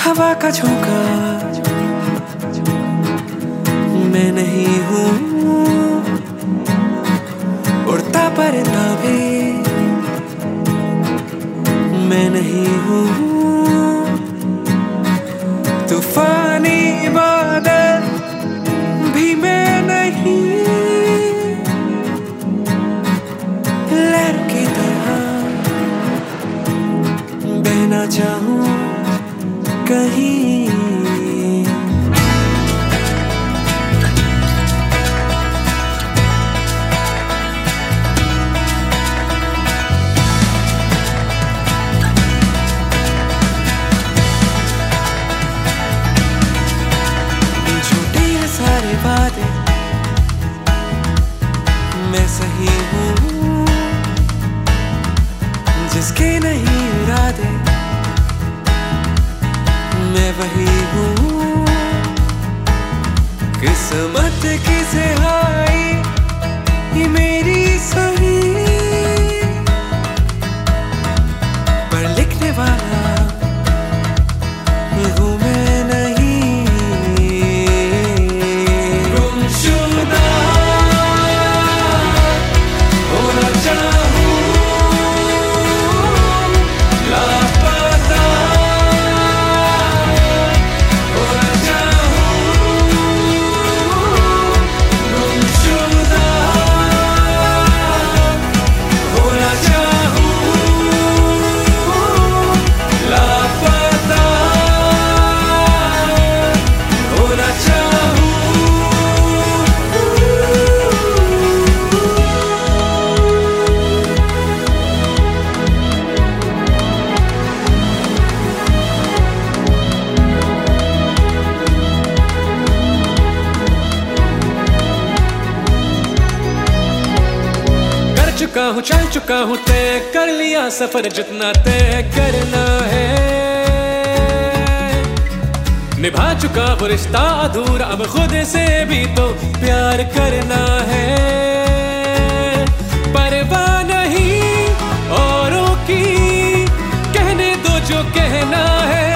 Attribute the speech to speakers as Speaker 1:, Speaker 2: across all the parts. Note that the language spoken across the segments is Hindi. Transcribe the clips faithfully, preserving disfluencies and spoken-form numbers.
Speaker 1: हवा का झोंका मैं नहीं हूँ, उड़ता परिंदा भी मैं नहीं हूँ, तूफानी बादल भी मैं नहीं, लहरों की तरह बहना चाहूँ कहीं। झूठे ये सारे वादे मैं सही हूँ, जिसके नहीं इरादे मैं वही हूँ, किस्मत की सिहाई ये मेरी सही, पर लिखने वाला हूँ मैं नहीं। गुमशुदा होना चाहूँ, लापता होना चाहूँ, गुमशुदा होना चाहूँ, लापता होना चाहूँ। कर चुका हूँ, चल चुका हूँ, तय कर लिया सफर जितना तय करना है, निभा चुका वो रिश्ता अधूरा, अब खुद से भी तो प्यार करना है, परवाह नहीं औरों की, कहने दो जो कहना है,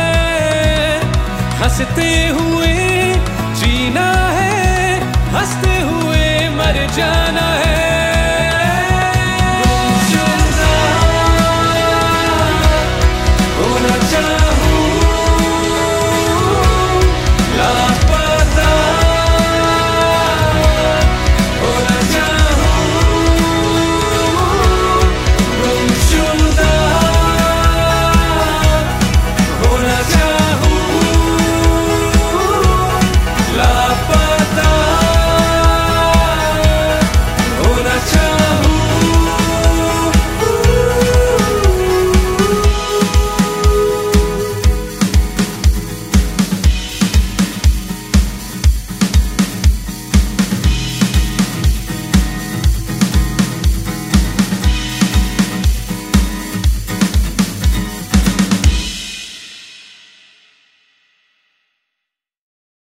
Speaker 1: हंसते हुए जीना है, हंसते हुए मर जाना है।